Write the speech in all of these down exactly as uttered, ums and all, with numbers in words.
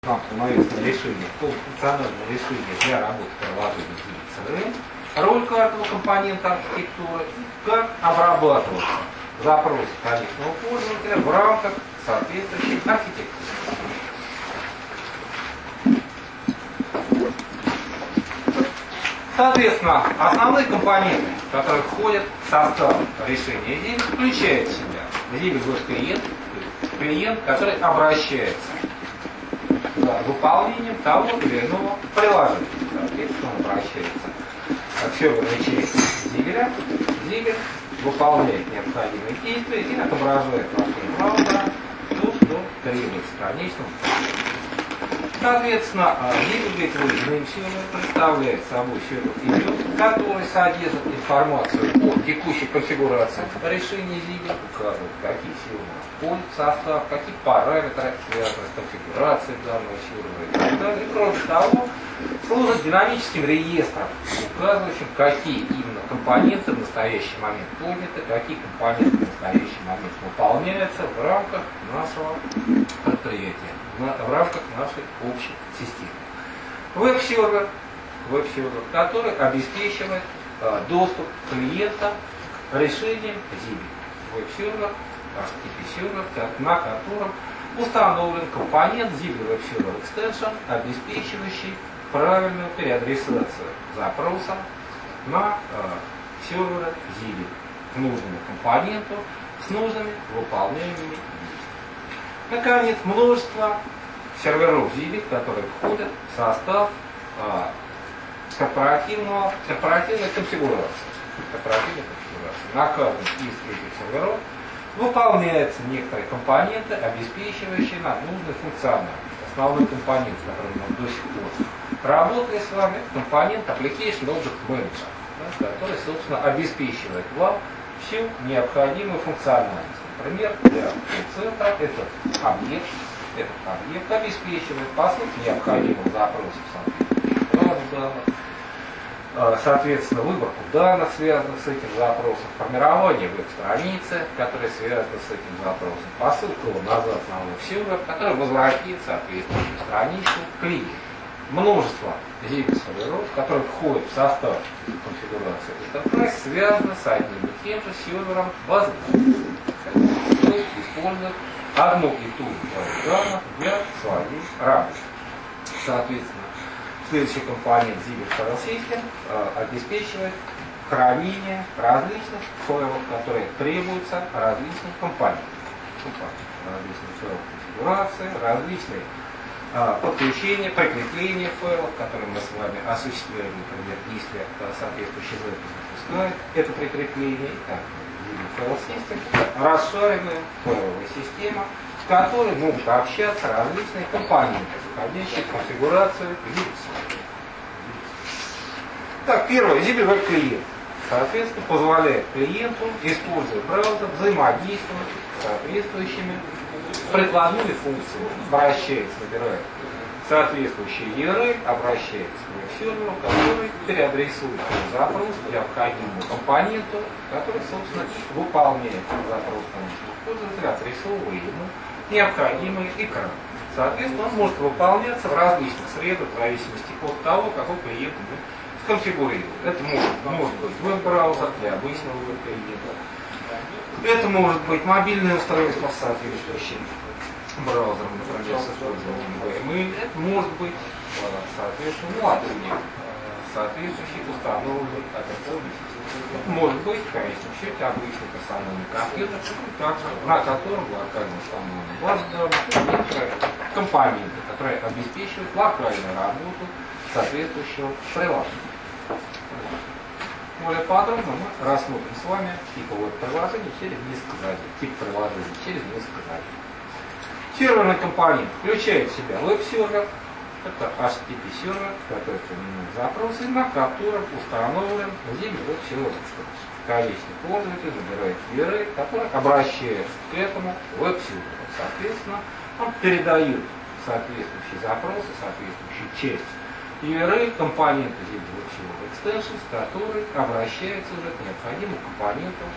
Вам становится решение, функциональное решение для работы приложения си эр эм, роль каждого компонента архитектуры, как обрабатываться запросы конечного пользователя в рамках соответствующей архитектуры. Соответственно, основные компоненты, которые входят в состав решения зибель, включают в себя зибель веб-клиент, клиент, который обращается за выполнением того или иного приложения. Соответственно, он обращается к серверной части зибеля. Зибель выполняет необходимые действия и отображает в окне браузера то, что требуется конечному пользователю. Соответственно, зибель Gateway Name Server представляет собой сервер, который содержит информацию о текущей конфигурации решения зибель, указывает, какие серверы входят в состав, какие параметры связаны с конфигурацией данного сервера и так далее. И кроме того, служит динамическим реестром, указывающим, какие именно компоненты в настоящий момент подняты, какие компоненты в настоящий момент выполняются в рамках нашего предприятия, в рамках нашей общей системы. Веб-сервер, веб-сервер, который обеспечивает э, доступ клиента к решениям зибель. Веб-сервер, эйч ти ти пи-сервер, на котором установлен компонент зибель Web Server Extension, обеспечивающий правильную переадресацию запроса на э, серверы зибель к нужному компоненту с нужными выполняемыми действиями. Наконец, множество серверов зибель, которые входят в состав э, корпоративного, корпоративной конфигурации. Корпоративной конфигурации. На каждом из этих серверов выполняются некоторые компоненты, обеспечивающие нам нужную функциональность. Основной компонент, с которым мы до сих пор работали с вами, компонент Application Object Manager, да, который, собственно, обеспечивает вам всю необходимую функциональность. Например, для центра этот объект, этот объект обеспечивает, по сути, необходимых запросов соответствующих данных, соответственно, выборку данных, связанных с этим запросом, формирование веб-страницы, которая связана с этим запросом, посылку назад на веб-сервер, который возвратит соответствующую страничку клиенту. Множество зибель-серверов, которые входят в состав конфигурации Enterprise, связаны с одним и тем же сервером базы данных, который использует одну и ту же базу данных для своей работы. Соответственно, следующий компонент зибель File System э, обеспечивает хранение различных файлов, которые требуются различным компонентам. Различные файлы конфигурации, различные э, подключения, прикрепления файлов, которые мы с вами осуществляем, например, если соответствующий веб запускает это прикрепление. Зибель File System — расширенная файловая система, в которой могут общаться различные компоненты, входящие в конфигурацию зибель. Так, первое, зибель веб-клиент. Соответственно, позволяет клиенту, используя браузер, взаимодействовать с соответствующими прикладными функциями. Обращается, набирает соответствующие ю ар эл, обращается к веб-серверу, который переадресует запрос необходимому компоненту, который, собственно, выполняет запрос конечного пользователя, отрисовывая ему необходимый экран. Соответственно, он может выполняться в различных средах, в зависимости от того, какой клиент мы сконфигурировали. Это может, может быть веб-браузер для обычного веб-клиента. Это может быть мобильное устройство с соответствующим браузером, например, с использованием ви эм эл. Это может быть, соответственно, модуль, соответствующий установленный операционной системой. Это может быть, в конечном счете, обычный персональный компьютер, также, на котором локально установлена база данных, некоторые компоненты, которые обеспечивают локальную работу соответствующего приложения. Более подробно мы рассмотрим с вами типы веб-приложений через несколько задел. Тип приложений через несколько задел. Серверный компонент включает в себя веб-сервер, это эйч ти ти пи-сервер, который принимает запросы, на котором установлен зибель веб-сервер. Конечный пользователь набирает ю ар эл, который обращается к этому веб-серверу. Соответственно, он передает соответствующие запросы, соответствующую часть ю ар эл компонента зибель веб-сервер Extensions, который обращается уже к необходимому компоненту,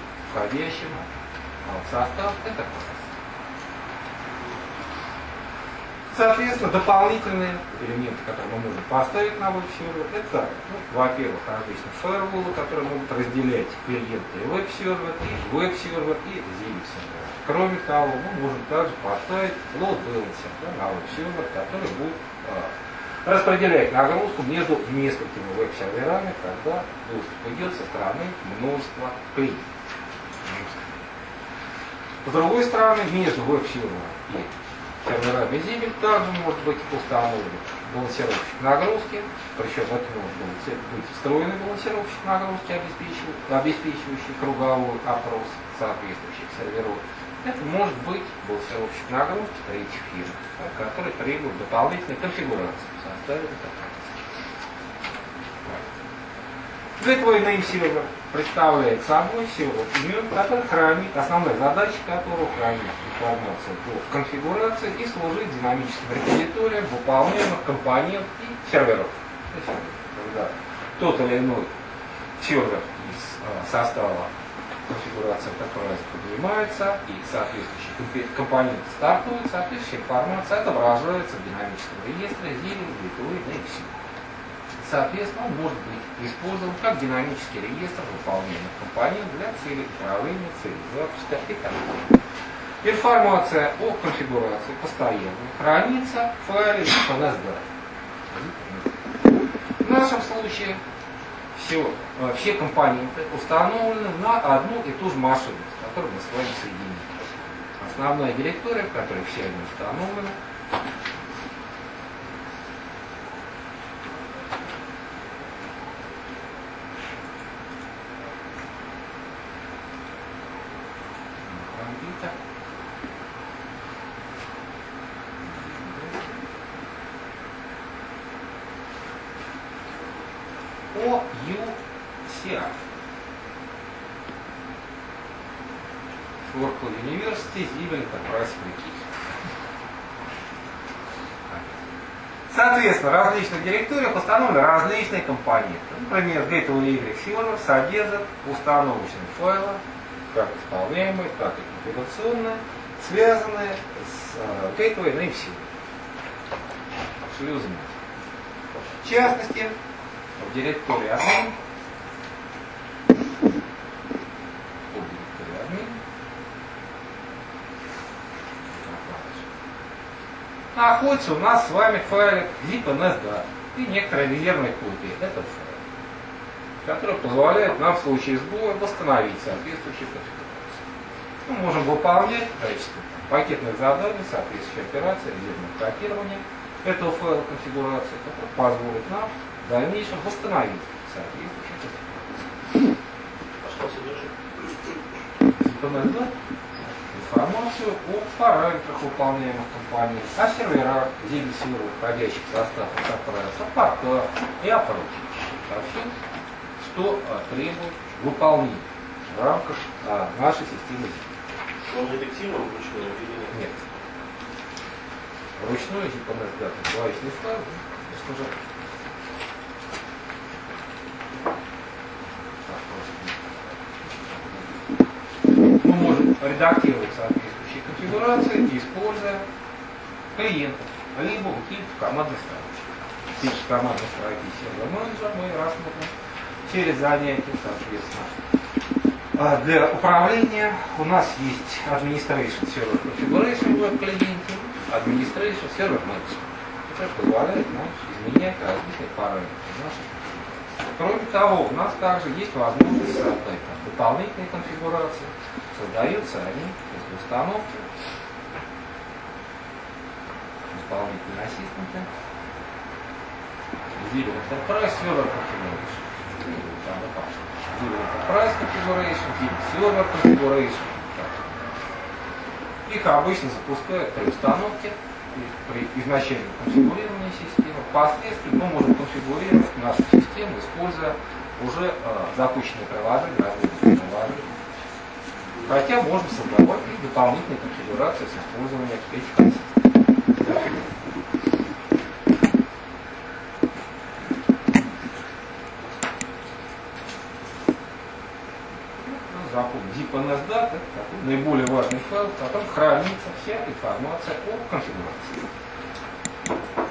входящему в состав Enterprise. Соответственно, дополнительные элементы, которые мы можем поставить на веб-сервер, это, ну, во-первых, различные фаерволы, которые могут разделять клиента и веб-сервер, и веб-сервер, и зилик-сервер. Кроме того, мы можем также поставить load-balancer, да, на веб-сервер, который будет а, распределять нагрузку между несколькими веб-серверами, когда доступ идет со стороны множества клиентов. С другой стороны, между веб-сервером и серверами зилик также может быть установлен балансировщик нагрузки, причем это может быть встроенный балансировщик нагрузки, обеспечивающий, обеспечивающий круговой опрос соответствующих серверов. Это может быть балансировщик нагрузки третьих фирм, который требует дополнительной конфигурации в составе интерфейса. Gateway Name Server представляет собой сервер, который хранит, основная задача которого хранит информацию по конфигурации и служить динамическим репозиторием выполняемых компонентов и серверов. Когда тот или иной сервер из состава конфигурации Enterprise поднимается и соответствующие компоненты стартуют, соответствующая информация отображается в динамическом реестре зилик Gateway Name Server. Соответственно, он может быть использован как динамический реестр выполнения компонентов для целей управления, целей запуска и так далее. Информация о конфигурации постоянно хранится в файле зип эн эс ди. В нашем случае все, все компоненты установлены на одну и ту же машину, с которой мы с вами соединились. Основная директория, в которой все они установлены, о ю си эй. Oracle University Zibel Enterprise Application. Соответственно, в различных директориях установлены различные компоненты. Например, Gateway Y Server содержит установочные файлы, как исполняемые, так и конфигурационные, связанные с uh, Gateway Name Server. Шлюзами. В частности, в директории admin, в директории admin находится у нас с вами файлик зип эн эс ди и некоторые резервные копии этого файла, которые позволяют нам в случае сбоя восстановить соответствующие конфигурации. Мы можем выполнять в качестве пакетных заданий соответствующие операции резервного копирования этого файла конфигурации, который позволит нам в дальнейшем восстановить соответствующие конфигурации. А что содержит? зип эн эс ди информацию о параметрах выполняемых компаний, о серверах, зилик-серверах, входящих в состав Enterprise, о портах и о прочем. О всем, что а, требует выполнения в рамках а, нашей системы зип. Он детективным вручную или нет? Нет. Вручную зип эн эс ди говорить не скажу, не скажу. Мы можем редактировать соответствующие конфигурации, используя клиентов, либо какие-то командные строки. Те же командные строки сервер менеджера мы рассмотрим через занятия, соответственно. Для управления у нас есть Administration Server Configuration в веб-клиенте, Administration Server Management, который позволяет нам изменять различные параметры наших. Кроме того, у нас также есть возможность создать дополнительные конфигурации. Создаются они после установки дополнительные ассистенты. Zibel Enterprise Server Configuration. Zibel Enterprise Configuration, Zibel Server Configuration. Их обычно запускают при установке, при изначальном конфигурировании системы. Впоследствии мы можем конфигурировать нашу систему, используя уже э, запущенные приложения, различные приложения. Хотя можно создавать и дополнительные конфигурации с использованием этих ассистентов. Запомним, зип эн эс ди это такой наиболее важный файл, в котором хранится вся информация о конфигурации.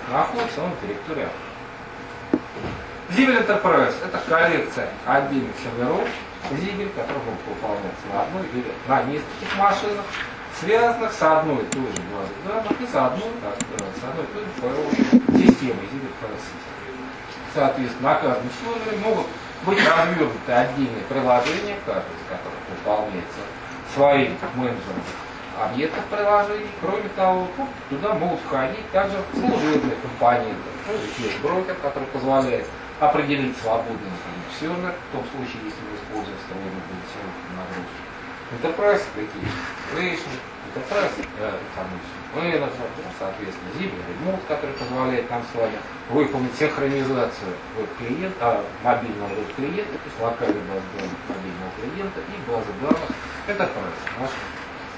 находится он в директории. Zibel Enterprise – это коллекция отдельных серверов Zibel, которые могут выполняться на одной или на нескольких машинах, связанных с одной и той же базой данных и с одной, так, с одной и той же файловой системой Zibel File System. Соответственно, на каждом сервере могут быть развернуты отдельные приложения, каждый из которых выполняется своим менеджером объектов приложений. Кроме того, ну, туда могут входить также служебные компоненты. Ну, есть брокер, который позволяет определить свободный сервер, в том случае, если мы используем свободную серверную нагрузку. Enterprise Application, Enterprise Information Manager, ну, соответственно, Zibel Remote, который позволяет нам с вами выполнить синхронизацию веб-клиента, а, мобильного веб-клиента, то есть локальной базы данных мобильного клиента и базы данных Enterprise нашего.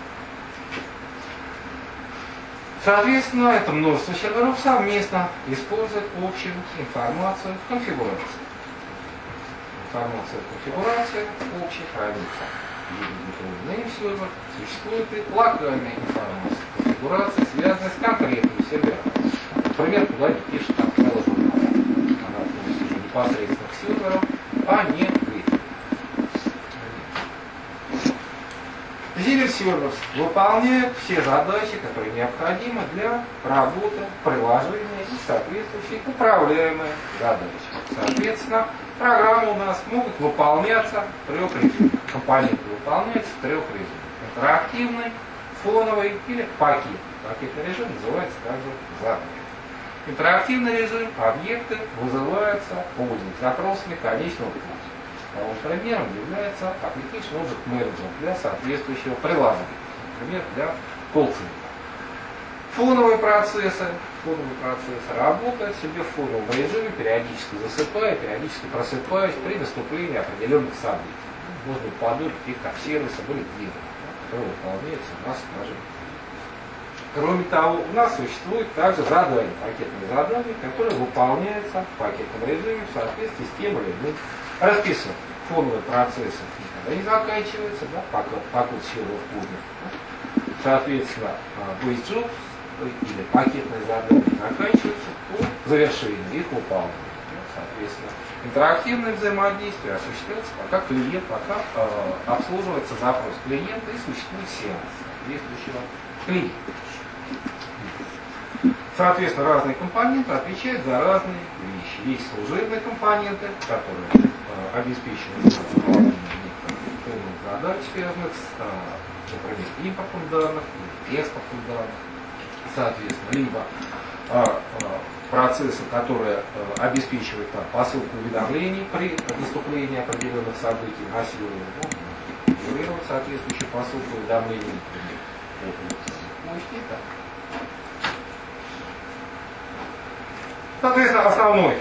Соответственно, это множество серверов совместно использует общую информацию в конфигурации. Информация в конфигурации общей хранится. Name сервер существует и локальная информация в конфигурации, связанная с конкретным сервером. Например, туда не пишет там файл журнала. Она относится уже непосредственно к серверу, а не к этому. Zibel Servers выполняет все задачи, которые необходимы для работы приложения и соответствующие управляемые задачи. Соответственно, программы у нас могут выполняться в трех режимах. Компоненты выполняются в трех режимах. Интерактивный, фоновый или пакет. Пакетный режим называется также задачей. Интерактивный режим объекты вызываются пользователем запросами конечного пользователя. Примером является Application Object Manager для соответствующего приложения, например, для колл-центра. Фоновые процессы, фоновые процессы работают себе в фоновом режиме, периодически засыпая, периодически просыпаясь при наступлении определенных событий. Можно подумать, их как сервисы были движения, которые выполняются у нас, скажем. Кроме того, у нас существует также задания, пакетные задания, которые выполняются в пакетном режиме в соответствии с тем или иным расписываем. Фоновые процессы никогда не заканчиваются, да, пока, пока сервер поднят. Да. Соответственно, base jobs или пакетные задания заканчиваются по завершению их выполнения. Соответственно, интерактивное взаимодействие осуществляется, пока клиент, пока э, обслуживается запрос клиента и существует сеанс соответствующего клиента. Соответственно, разные компоненты отвечают за разные вещи. Есть служебные компоненты, которые э, обеспечивают выполнение некоторых задач, связанных с, э, например, импортом данных или экспортом данных. Соответственно, либо э, э, процессы, которые э, обеспечивают там, посылку уведомлений при наступлении определенных событий на сервере, ну, регулировать соответствующую посылку уведомлений, например, по почте и так. Соответственно, основной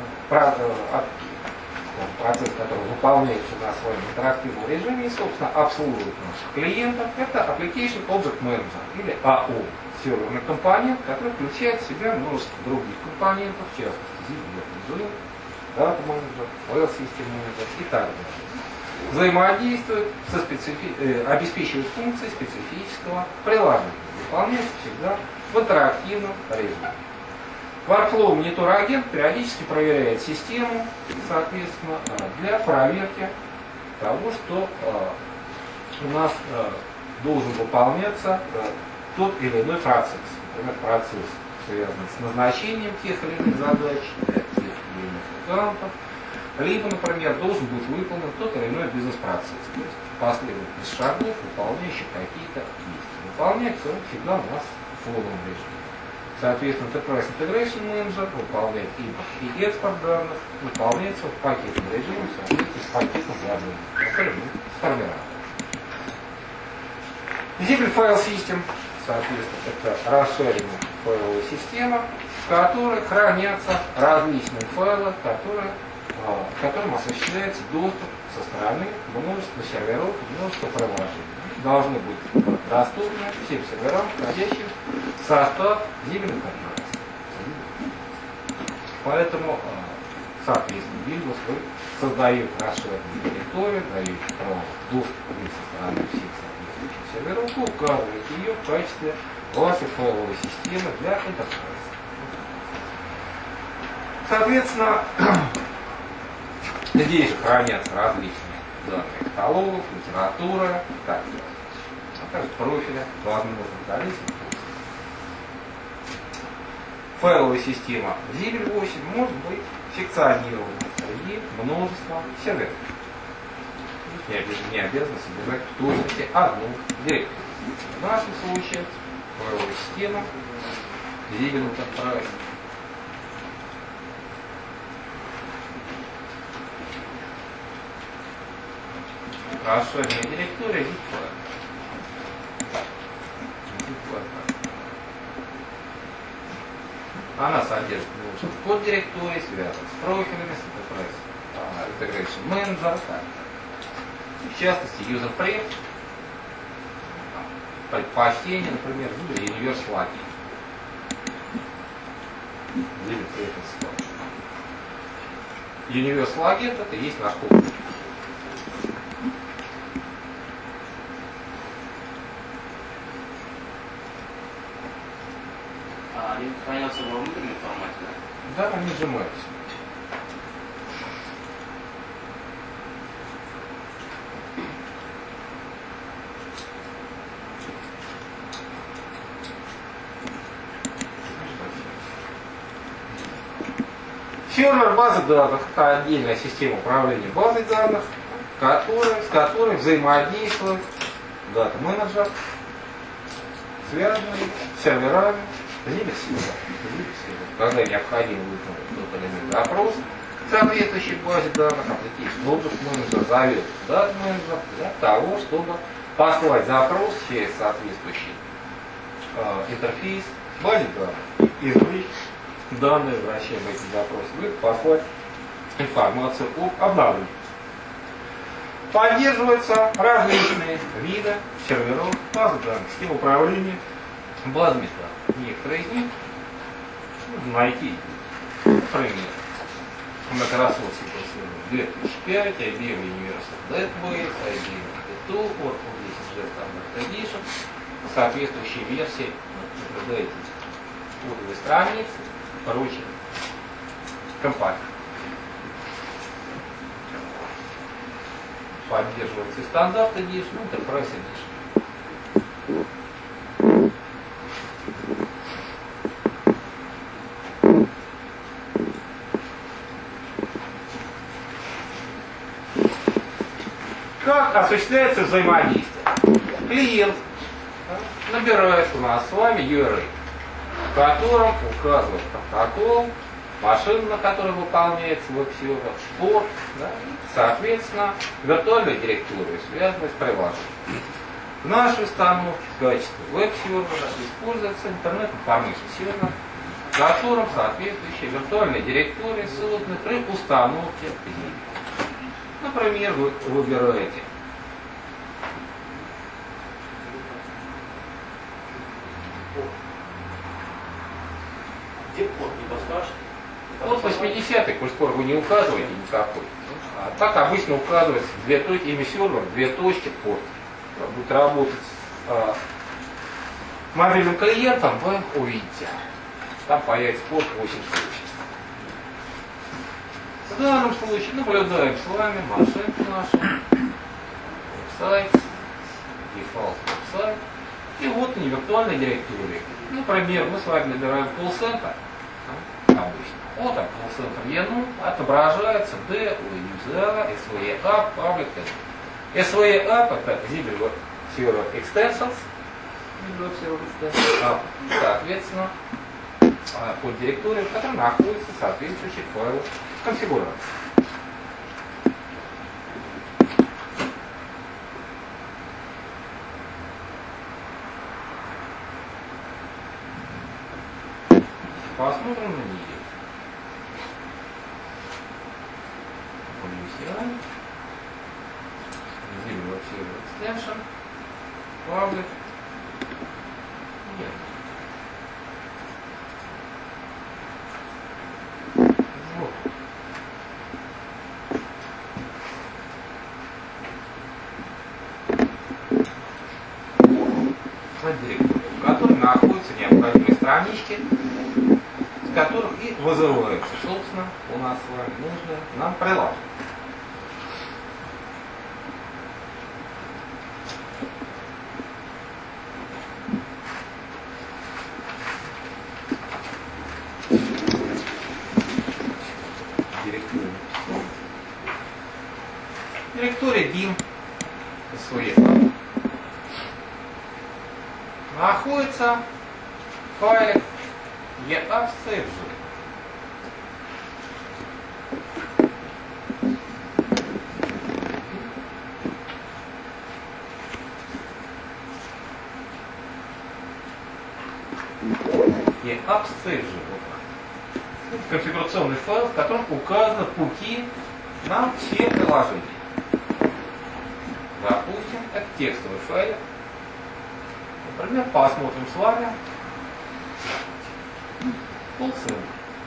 процесс, который выполняется у нас в своем интерактивном режиме и, собственно, обслуживает наших клиентов, это Application Object Manager или эй о, серверный компонент, который включает в себя множество других компонентов, в частности, Zibel, Data Manager, File System Manager и так далее. Взаимодействует, со специфи... э, обеспечивает функции специфического приложения. Выполняется всегда в интерактивном режиме. Workflow монитор агент периодически проверяет систему, соответственно, для проверки того, что у нас должен выполняться тот или иной процесс. Например, процесс, связанный с назначением тех или иных задач для тех или иных аккаунтов, либо, например, должен быть выполнен тот или иной бизнес-процесс, то есть последовательность шагов, выполняющих какие-то действия. Выполняется он всегда у нас в фоновом режиме. Соответственно, Enterprise Integration Manager выполняет импорт и экспорт данных, выполняется в пакетном режиме, соответственно, с пакетом заданий, который мы сформировали. Zibel File System, соответственно, это расширенная файловая система, в которой хранятся различные файлы, которые, к которым осуществляется доступ со стороны множества серверов и множества приложений. Должны быть доступны всем серверам, входящим в состав Zibel Enterprise. Поэтому, соответственно, Windows вы создает расширенную директорию, даете право доступа со стороны всех соответствующих серверов, и указываете ее в качестве вашей файловой системы для Enterprise. Соответственно, здесь же хранятся различные данные каталогов, литература, так далее. А также профиля, возможно, количество. Файловая система зибель восемь может быть секционирована среди множества серверов. Не обязательно, не обязано содержать в точности одну директорию. В нашем случае файловая система зибель Enterprise расширенная директория zip-файл. Она содержит множество поддиректорий, связанных с профилями, с Integration Manager, в частности, user-pref, предпочтение, например, или universe login. Universe login это и есть наш код. Они хранятся во внутреннем формате, да? Да, они сжимаются. Сервер базы данных – это отдельная система управления базой данных, которая, с которой взаимодействует дата-менеджер, связанный с серверами, когда необходимо выполнить тот или иной запрос к соответствующей базе данных, application object manager зовет data manager для того, чтобы послать запрос через соответствующий э, интерфейс к базе данных, извлечь данные, вращаемые эти запросы, и послать информацию об обновлении. Поддерживаются различные виды серверов, базы данных, систем управления базами данных. Некоторые из них можно найти. Например, Microsoft две тысячи пять, ай би эм Universal Database, ай би эм ти два, Oracle десять джи Standard Edition, соответствующие версии, наблюдаете кодовые страницы, прочие компании. Поддерживается и стандарт Edition, Enterprise Edition. Как осуществляется взаимодействие? Клиент набирает у нас с вами ю ар эл, в котором указывает протокол, машина, на которой выполняется веб-сервер, порт, да, соответственно, виртуальная директория, связанная с приложением. В нашей установке в качестве веб-сервера используется интернет информейшн сервер, в котором соответствующая виртуальная директория создана при установке. Например, вы выбираете Где порт, не подскажешь? вот восьмидесятый, коль скоро вы не указываете никакой. А так обычно указывается две точки, имя сервера, две точки, порт. Будет работать с а, мобильным клиентом, вы увидите. Там появится порт восемьдесят шесть. В данном случае наблюдаем с вами машинку нашу, веб-сайт, дефолт веб-сайт, и вот не виртуальная директория. Например, мы с вами набираем колл-центр, обычно. Вот так, колл-центр Яну, отображается D у юзера, эс ви и App, Public. эс ви и App это Zibel Web Server Extensions, Zibel Web Server Extensions, App, соответственно, под директорией, в которой находится соответствующий файл конфигурации. Посмотрим на нее. Zibel Web Server Extension, Public. Нет. директорию, в которой находятся необходимые странички, с которых и вызывается, собственно, у нас с вами нужно нам приложить. Директория дим своей находится файлик eaxcg. eaxcg. Конфигурационный файл, в котором указаны пути на все приложения. Допустим, это текстовый файл. Например, посмотрим с вами полцена.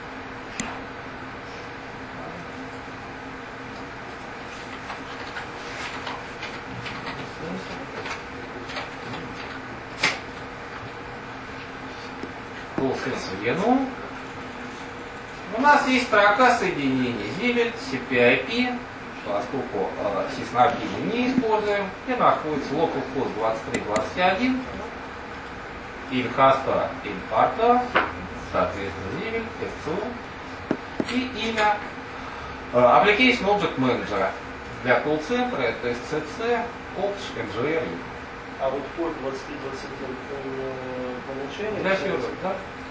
Полцена ену. У нас есть строка соединений Zibel, си пи ай пи, поскольку э, сиснаки мы не используем, и находится localhost двадцать три двадцать один, или хоста, или порта, соответственно, Zibel, эс си о, и имя э, Application Object Manager для колл-центра, это эс си си, Opts, эм джи эр. А вот порт двадцать три двадцать один по умолчанию? Для сервера, да?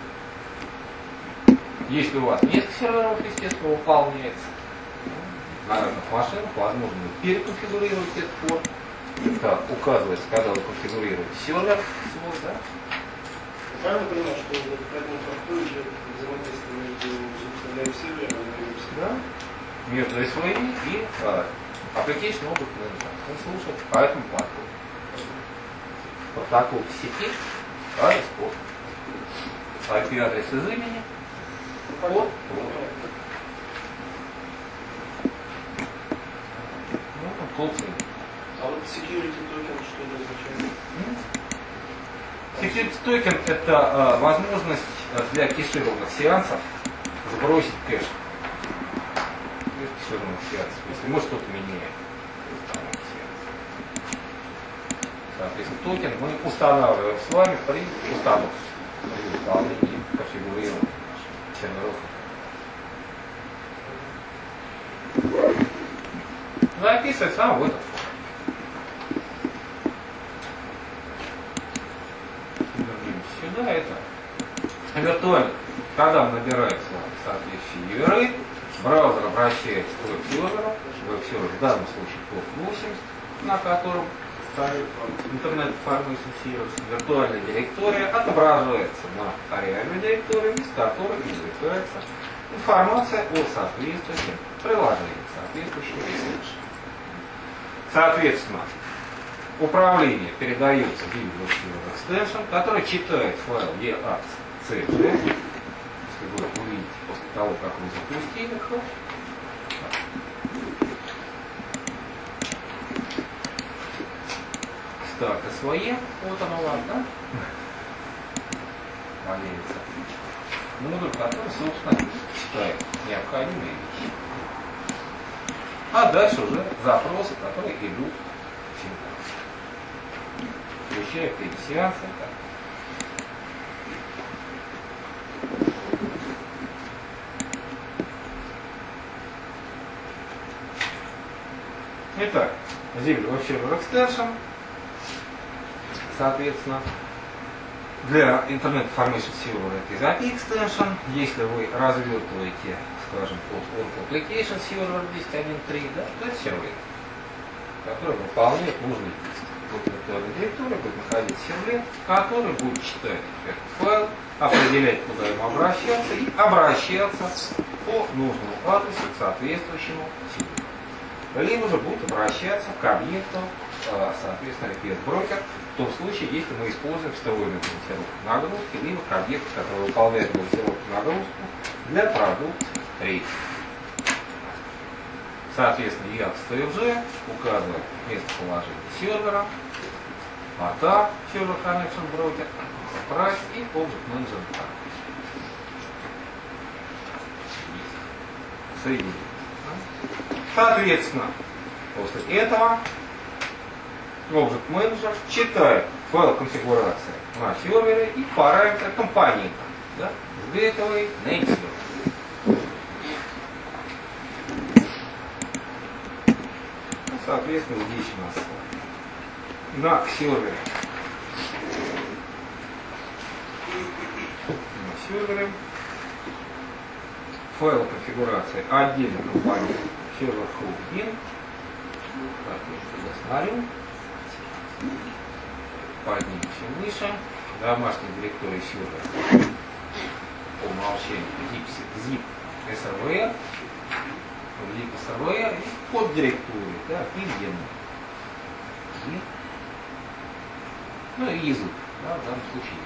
Если у вас несколько серверов, естественно, выполняется на разных машинах, возможно, переконфигурировать этот порт. Это указывается, когда вы конфигурируете сервер свой, да? Правильно понимаю, что в этом порту идет взаимодействие между собственным сервером и да? Между эс ви эм и а, Application Object Manager. Он слушает по этому порту. Протокол в сети, адрес порт. ай пи-адрес из имени. Вот, вот. Ну, колл-центр. А вот security токен что это означает? Security токен это э, возможность для кешированных сеансов сбросить кэш. Без кешированных сеансов, если мы что-то меняем. Соответственно, токен мы устанавливаем с вами при установке, при выполнении конфигурирования серверов. Записывается нам в этот файл. Сюда это виртуально, когда мы набираем соответствующие ю ар эл, браузер обращается к веб-серверу, веб-сервер в данном случае порт восемьдесят, на котором интернет-информation сервис, виртуальная директория отображается на реальной директории, из которой извлекается информация о соответствующем приложении, соответствующем ресурсе. Соответственно, управление передается в Visual Server Extension, который читает файл eaxcg. Если вы увидите после того, как вы запустили, то так, СВЕ, вот оно вам, да? Валяется. Модуль, который, собственно, читает необходимые вещи. А дальше уже запросы, которые идут всегда. Включая пересеансы. Итак, Zibel Web Server Extension. Соответственно, для Internet Information Server это из эй пи ай Extension. Если вы развертываете, скажем, под Oracle Application Server десять точка один точка три, да, то это сервер, который выполняет нужные действия. Вот в виртуальной директории будет находиться сервер, который будет читать этот файл, определять, куда ему обращаться, и обращаться по нужному адресу к соответствующему серверу. Либо же будет обращаться к объекту, соответственно, request broker, в том случае, если мы используем встроенную балансировку нагрузки, либо к объекту, который выполняет балансировку нагрузку для продукции рейса. Соответственно, eaxcg указывает местоположение сервера, порта Server Connection Broker, Price и Object Manager. соединение. Соответственно, после этого Object Manager читает файл конфигурации на сервере и параметры компонента. Да? Gateway, name server. Ну, соответственно, здесь у нас на сервере на сервере файл конфигурации отдельно компонент сервер host bin. Так, я сюда смотрю. Поднимемся выше. Домашний директорий сервера по умолчанию zip, zip srvr, zip srvr и под директорию, да, и где zip, ну и язык, да, в данном случае.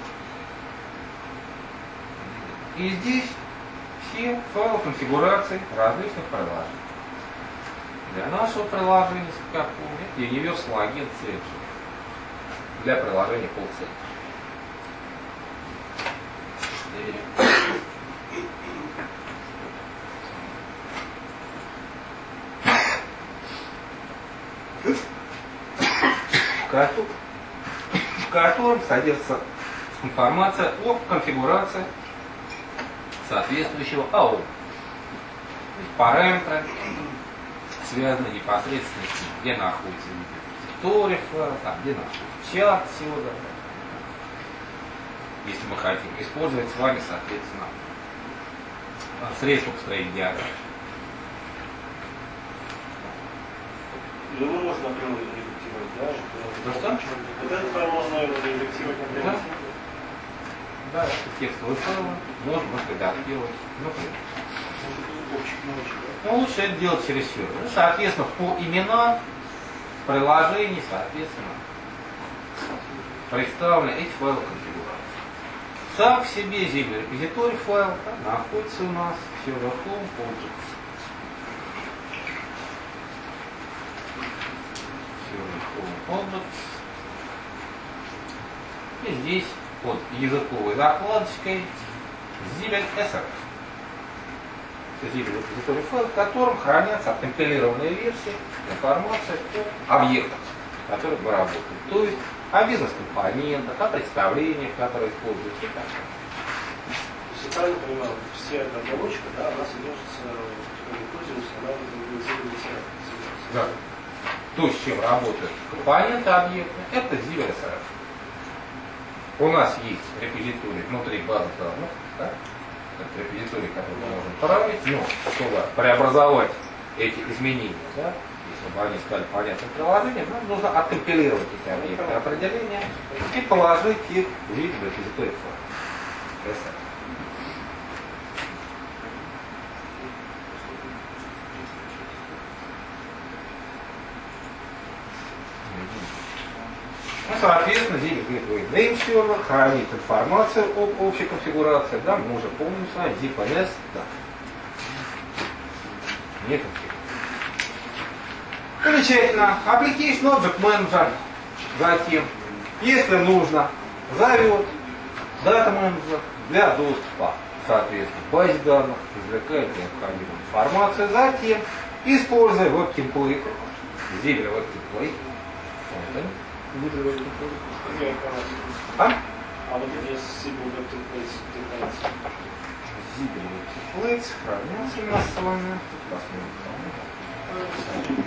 И здесь все файлы конфигурации различных приложений. Для нашего приложения, как помните, Universal Agent Center. Для приложения полцентра. В котором содержится информация о конфигурации соответствующего эй о. То есть параметры, связанные непосредственно с ним, где находится директория файла, там, где находится чат отсюда. Если мы хотим использовать с вами, соответственно, средства построения диаграммы. Его можно, например, редактировать, да? Да что? Вот этот файл можно редактировать, например. Да. Да, это текстовый файл, можно редактировать, например. Ну, лучше это делать через сервер. Ну, соответственно, по именам приложений, соответственно, представлены эти файлы конфигурации. Сам в себе zip репозиторий файл да, находится у нас в server home objects. Server home objects. И здесь под языковой закладочкой zip srf. zip репозиторий файл, в котором хранятся откомпилированные версии информации о объектах, с которыми мы работаем. То есть о бизнес-компонентах, о представлениях, которые используются и так далее. То есть, я правильно понимаю, вся эта оболочка, да, она содержится в рекурсии, устанавливается в Да. То, с чем работают компоненты объекта, это zip srf. У нас есть репозиторий внутри базы данных, да? Это репозиторий, который мы можем править, но чтобы преобразовать эти изменения, да, чтобы они стали понятным приложением, нам нужно откомпилировать эти объекты определения и положить их в вид репозиторий файла. Ну, соответственно, здесь Gateway Name Server хранит информацию об общей конфигурации. Да, мы уже помним с вами zip эн эс, да. Не конфигурация. Замечательно. Application Object Manager затем, если нужно, зовет Data Manager для доступа, соответственно, к базе данных, извлекает необходимую информацию, затем, используя веб-темплейты, zip веб-темплейт, вот они. А? А вот эти Zip templates, Zip templates хранятся у нас с вами. Посмотрим.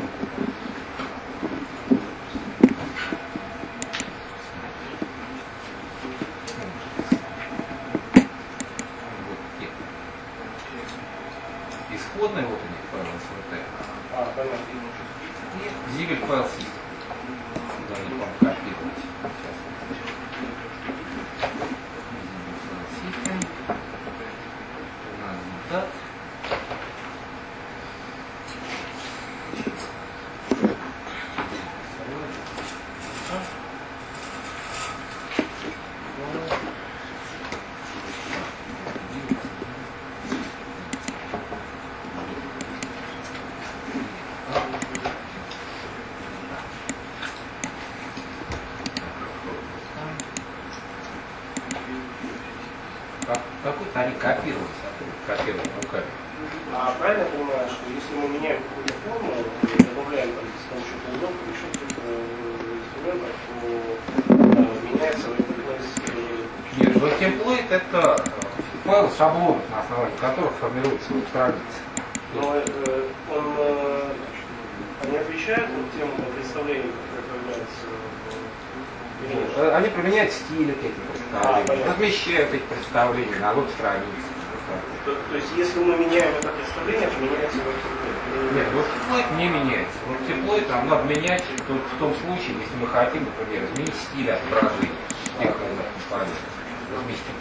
Исходный вот они файл эс ви ти. А, понятно. И Zip файл систем. Куда они вам копировать. Сейчас. Систем. У нас дат. Какой-то они копировались, копировали руками. А правильно я понимаю, что если мы меняем какую-то форму, добавляем там с помощью ползов или еще каких-то инструментов, то э, меняется workplace? Нет, worktemplate это файл шаблонов, на основании которых формируется веб-страница. Но э, он, э, они отвечают вот тем представлениям, которые появляются в Э, Они применяют стили к этим представлениям, А, размещают эти представления на веб-странице. То, то есть, если мы меняем это представление, то меняется worktemplate? Нет, worktemplate не меняется. Worktemplate нам надо менять только в том случае, если мы хотим, например, изменить стиль отображения тех или иных компонентов. Разместить.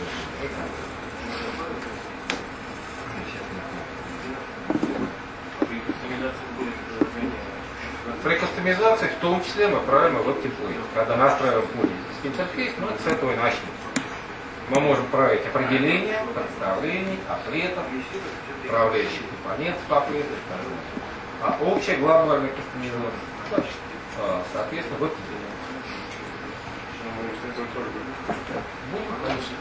При кастомизации будет изменение. При кастомизации в том числе мы правильно worktemplate. Когда настраиваем пользовательский интерфейс, мы с этого и начнем. Мы можем править определения, представлений, аплетов, управляющих компонентов аплетов, а общая глобальная кастомизация, соответственно, worktemplate. Будем, конечно.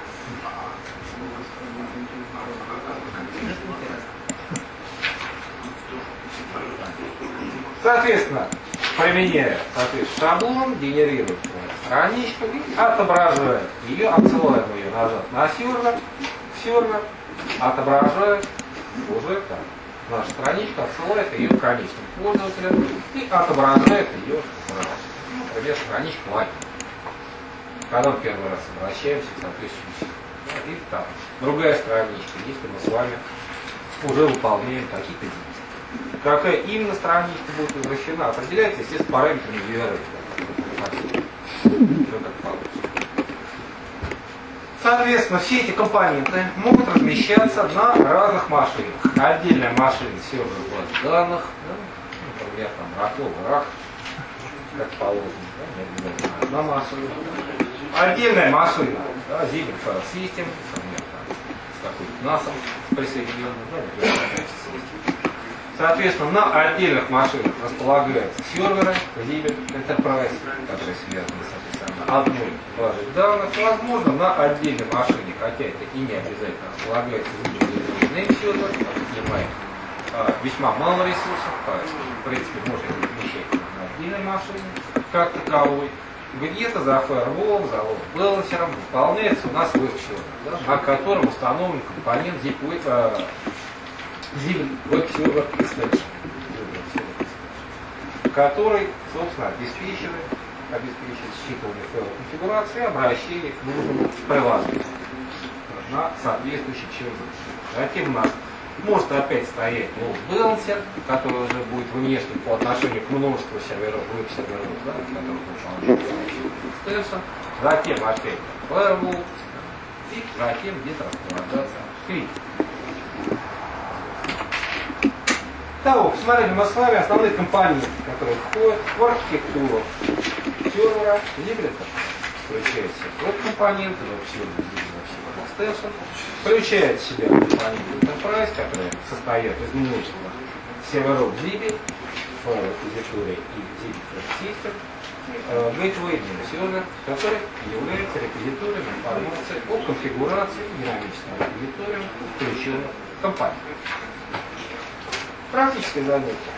Соответственно, применяя соответственно, шаблон, генерирует страничку и отображает ее, отсылаем ее назад на сервер, сервер отображает уже там. Наша страничка отсылает ее к конечному пользователю и отображает ее, например, страничка логин. Когда мы первый раз обращаемся к соответствующему. И там другая страничка, если мы с вами уже выполняем какие-то действия. Какая именно страничка будет возвращена, определяется, естественно, параметрами ю ар эл. Все как получится. Соответственно, все эти компоненты могут размещаться на разных машинах. Отдельная машина сервер баз данных, да, например, там Ракло, Рах, как положено, да, не обязательно одна машина. Отдельная машина, да, Zibel File System, например, там, с какой-то насом присоединенным, да, например, соответственно, на отдельных машинах располагаются серверы Zibel Enterprise, которые связаны с этой самой одной базой данных. Возможно, на отдельной машине, хотя это и не обязательно, располагается Zibel Name сервер, занимает а, весьма мало ресурсов, поэтому, в принципе, можно размещать на отдельной машине как таковой. Где-то за firewall, за load balancer выполняется у нас веб-сервер, да, на котором установлен компонент Zibel Web Server Extension, который, собственно, обеспечивает, обеспечивает считывание файлов конфигурации и обращение к нужному приложению на соответствующий сервер. Затем у нас может опять стоять load balancer, который уже будет внешним по отношению к множеству серверов, веб-серверов, да, которых выполняется экстеншн. Затем опять firewall и затем где-то располагаться скрипт. Итак, посмотрели мы с вами основные компоненты, которые входят в архитектуру сервера Zibel, включает в себя веб-компоненты, веб-сервер, веб-сервер экстеншн, включает в себя компоненты Enterprise, которые состоят из множества серверов Zibel, файловой репозитории и Zibel System, Gateway сервер, который является репозиторием информации о конфигурации динамического репозитория включенных компонентов. Практическое занятие.